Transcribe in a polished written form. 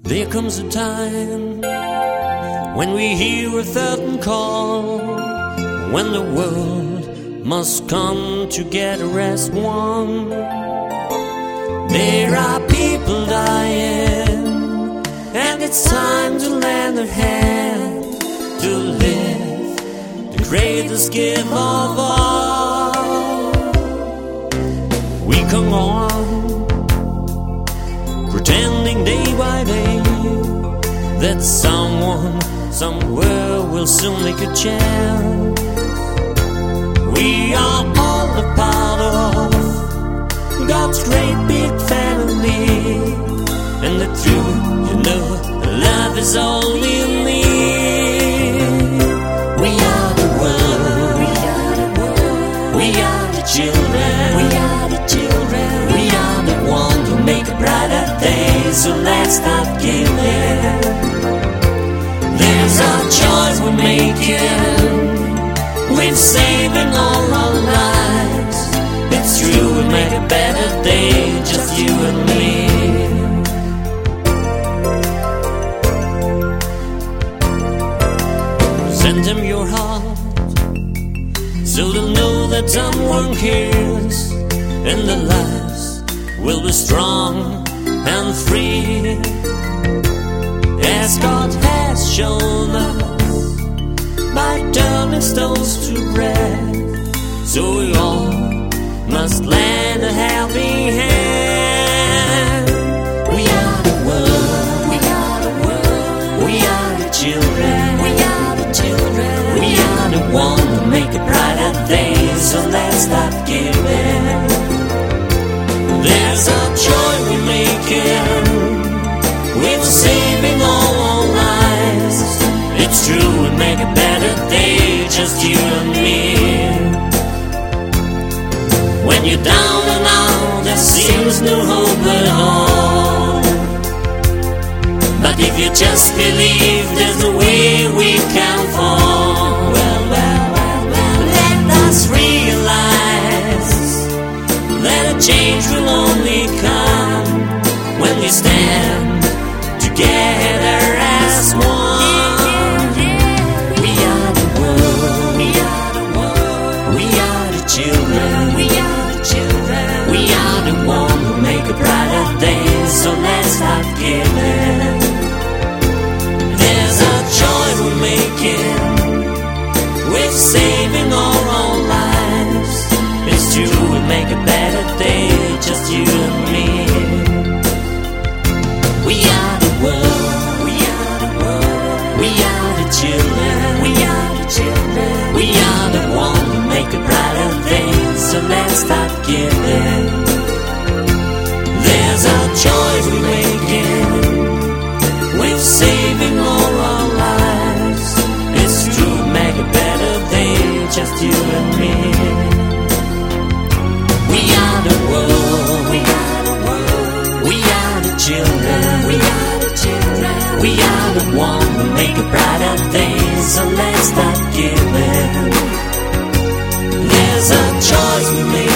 There comes a time when we hear a certain call, when the world must come together as one. There are people dying, and it's time to lend a hand to live the greatest gift of all. We come on, pretending day by day that someone somewhere will soon make a chance. We are all a part of God's great big family, and the truth, love is all we need. We are the world, we are the world, we are the children, we are the children, we are the ones who make a brighter day. So let's stop giving. There's a choice we're making, we're saving all our lives. It's true, we'll make a better day, just you and me. Send them your heart, so they'll know that someone cares, and their lives will be strong and free, as God has shown us by turning stones to bread. So we all must lend a helping hand. We are the world, we are the world, we are the children, we are the children, we are the one who make a brighter day. So let's start giving. There's a joy we're making, we're saving all our lives. It's true, we'll make a better day, just you and me. When you're down and out, there seems no hope at all. But if you just believe, there's a way we can fall. Well, let us realize that a change will only come when we stand together as one. We are the world, we are the world, we are the children, we are the children, we are the one who make a brighter day. So let's start giving. There's a choice we're making, we're saving all our lives. It's true, we'll make a better day, just you and me. We are the world, we are the world, we are the children, we are the children, we are the one who make a brighter day. So let's start giving. There's a choice we're making, we're saving all our lives. It's true, make a better day, just you and me. We are the world, we are the world, we are the children, we are the children, we are the one who make a brighter day. So let's start giving. There's a choice we make.